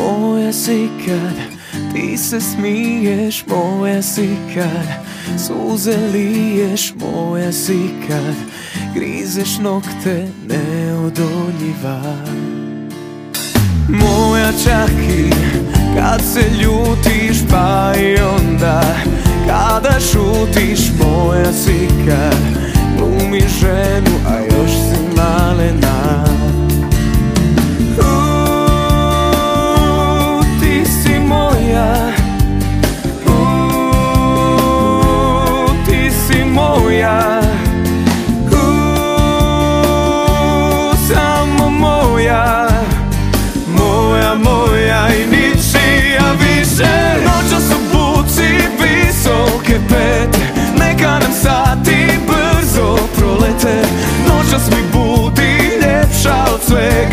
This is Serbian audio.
Moja si kad ti se smiješ, moja si kad suze liješ, moja si kad grizeš nokte neodoljiva. Moja čak i kad se ljutiš, pa i onda kada šutiš, moja si kad glumiš ženu, a još si malena. Ti si moja, ti si moja, samo moja, moja, moja i ničija više. Noćas u buci visoke pete, neka nam sati brzo prolete. Noćas mi budi ljepša od svega.